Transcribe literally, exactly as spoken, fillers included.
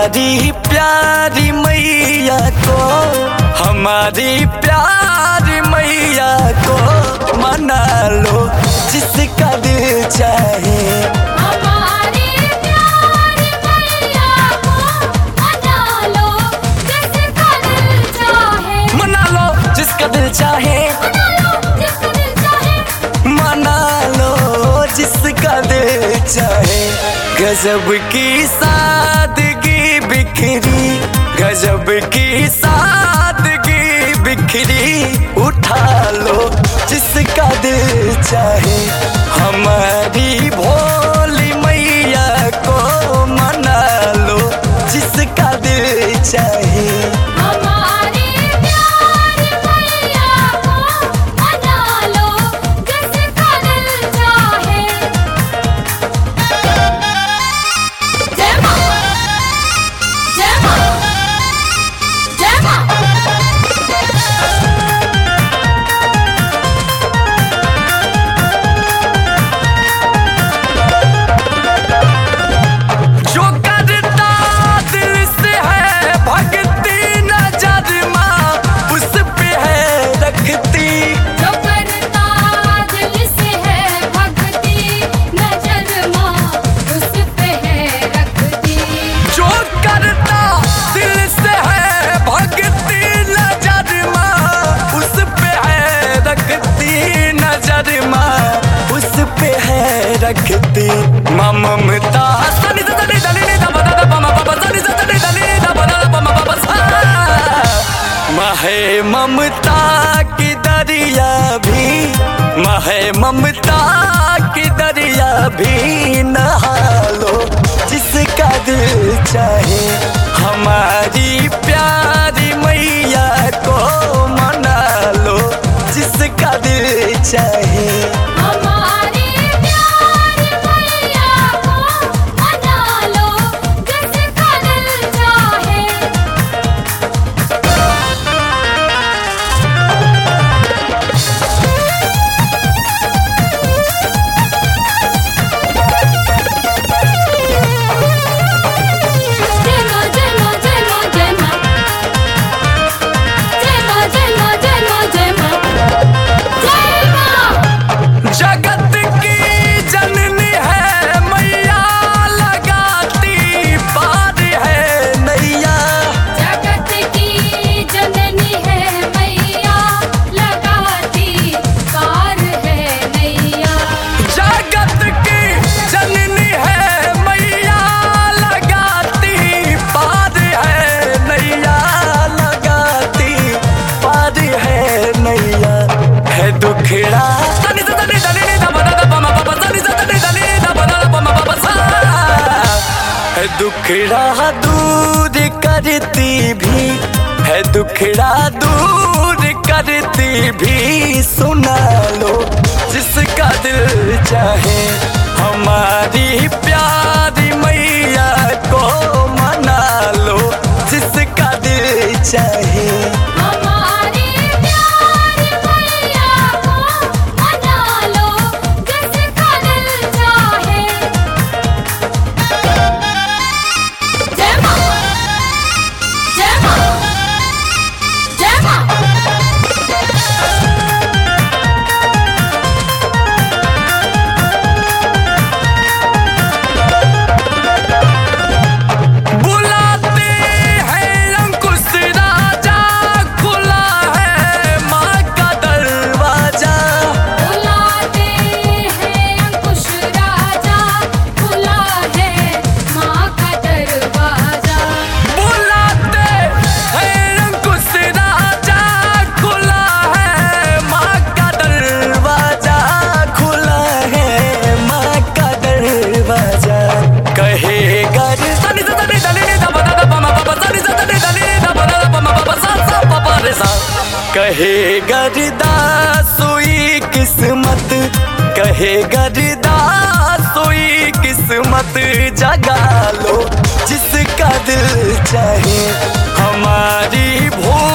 हमारी प्यारी मैया को, हमारी प्यारी मैया को मना लो जिसका दिल चाहे। हमारी प्यारी मैया को मना लो जिसका दिल चाहे। मना लो जिसका दिल चाहे, मना लो जिसका दिल चाहे। मना लो जिसका दिल चाहे। गजब की सादगी बिखरी, गजब की सादगी बिखरी, उठा लो जिसका दिल चाहे। हमारी भोली मैया को मना लो जिसका दिल चाहे। हमारी प्यारी मैया को मना लो जिसका दिल चाहे। जय मां, जय मां, जय मां। जो करता दिल से है भक्ति, नजर माँ उस पे है रखती। जो करता दिल से है भक्ति, नजर माँ उस पे है रखती। जो करता दिल से है भक्ति, नजर माँ उस पे है रखती, नजर माँ उस पे है रखती। माँ ममता सनी सनी दनी दा बदा दा पमा पमा सनी सनी दनी दा बदा दा पमा पमा सा। माँ है ममता की दरिया भी, माँ है ममता की दरिया भी, नहा लो जिसका दिल चाहे। हमारी प्यारी मैया को मना लो जिसका दिल चाहे। हमारी प्यारी मैया को मना लो जिसका दिल चाहे। जय मां, जय मां, जय मां, जय मां। जय मां, जय मां, जय मां, जय मां। जय मां। जगत की जननी है मैया, लगाती पार है नैया। जगत की जननी है मैया, लगाती पार है नैया। जगत की जननी है मैया, लगाती पार है नैया, लगाती पार है नैया। है दुखड़ा सनी सनी दनी दा बदा दा पमा पमा सनी सनी दनी दा बदा दा पमा पमा सा। है दुखड़ा दूर करती भी, है दुखड़ा दूर करती भी, सुना लो जिसका दिल चाहे। हमारी प्यारी मैया को मना लो जिसका दिल चाहे। हमारी प्यारी मैया को मना लो जिसका दिल चाहे। जय मां, जय मां, जय मां। बुलाते हैं अंकुश राजा, खुला है माँ का दरवाजा। बुलाते हैं अंकुश राजा, खुला है माँ का दरवाजा। बुलाते हैं अंकुश राजा, खुला है माँ का दरवाजा, खुला है माँ का दरवाजा। कहेगा रे सनी सनी दनी दा बदा दा पमा पमा सनी सनी दनी दा बदा दा पमा पमा सा सा पपा रे सा। कहेगा रे दासोई किस्मत, कहेगा रे दासोई किस्मत, जगा लो जिसका दिल चाहे। हमारी भो